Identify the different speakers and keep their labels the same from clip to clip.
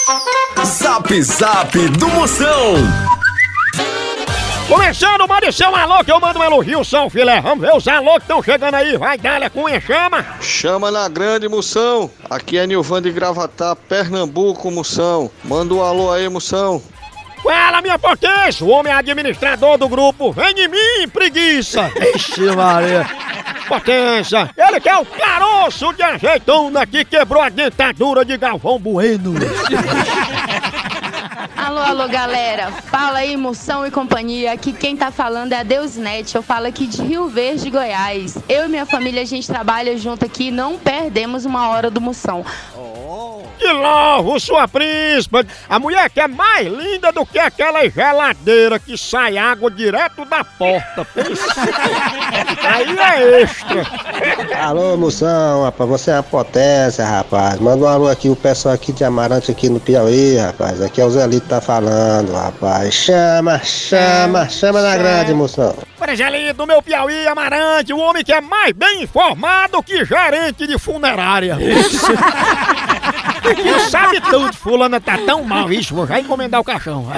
Speaker 1: Zap Zap do Moção.
Speaker 2: Começando, mande seu alô que eu mando um elogio, São Filé. Vamos ver os alô que estão chegando aí. Vai, Dália, com enxama.
Speaker 3: Chama na grande, Moção. Aqui é Nilvan de Gravatá, Pernambuco, Moção. Manda um alô aí, Moção.
Speaker 2: Fala, minha potência, o homem administrador do grupo. Vem de mim, preguiça.
Speaker 4: Ixi, Maria.
Speaker 2: Potência, ele que é o caroço de azeitona que quebrou a dentadura de Galvão Bueno.
Speaker 5: Alô, alô, galera. Fala aí, Moção e companhia. Aqui quem tá falando é a Deusnete. Eu falo aqui de Rio Verde, Goiás. Eu e minha família, a gente trabalha junto aqui e não perdemos uma hora do Moção.
Speaker 2: Que louvo, sua príncipa. A mulher que é mais linda do que aquela geladeira que sai água direto da porta. Aí é extra.
Speaker 6: Alô, Moção, rapaz, você é a potência, rapaz. Manda um alô aqui, o pessoal aqui de Amarante, aqui no Piauí, rapaz. Aqui é o Zelito tá falando, rapaz. Chama na grande, Moção.
Speaker 2: Preselito do meu Piauí, Amarante, o homem que é mais bem informado que gerente de funerária. Que sabe tudo, fulana tá tão mal, isso, vou já encomendar o caixão.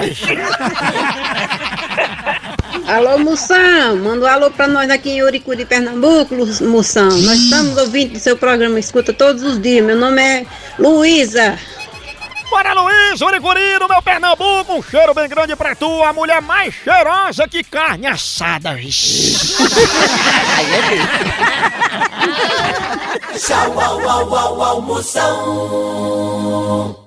Speaker 7: Alô, Moção, manda um alô pra nós aqui em Uricuri, Pernambuco, Moção. Nós estamos ouvindo o seu programa, escuta todos os dias. Meu nome é Luísa.
Speaker 2: Bora, Luiz, Uricuri, no meu Pernambuco, um cheiro bem grande pra tu, a mulher mais cheirosa que carne assada.
Speaker 1: Tchau, au, au, au, au, Moção.